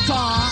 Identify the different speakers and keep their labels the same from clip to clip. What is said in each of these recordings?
Speaker 1: guitar.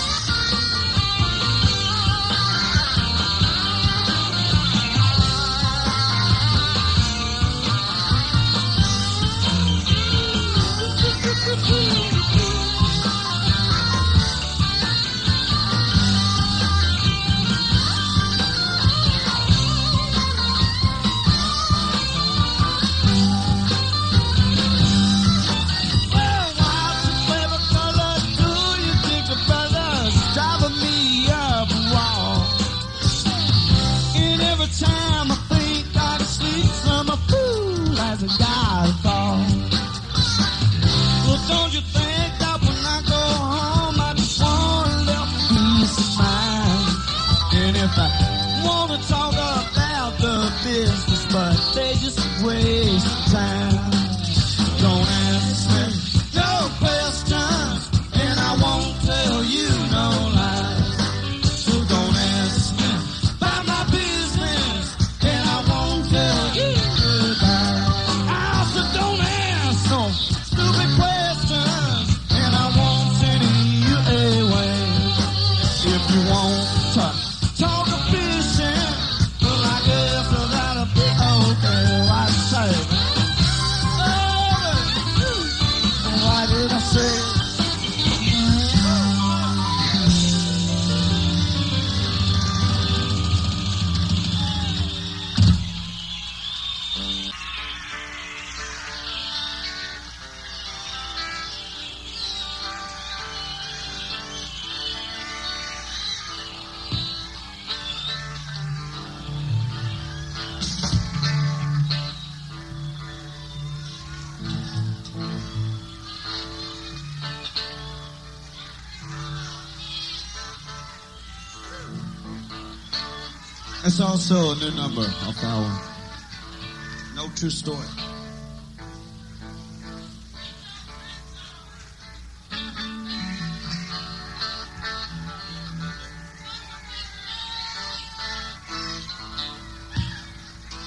Speaker 1: Time I think I can sleep, some a fool as a guy fall. Well, don't you think that when I go home, I just want a little peace of mind? And if I want to talk about the business, but they just waste time. Don't ask me no questions, and I won't tell you no lies. So don't ask me about my business, and I won't tell you goodbye. I also don't ask no stupid questions, and I won't send you away. If you want to talk of fishing, well, I guess that'll be okay. Why say? Why did I say? That's also a new number off our No True Story.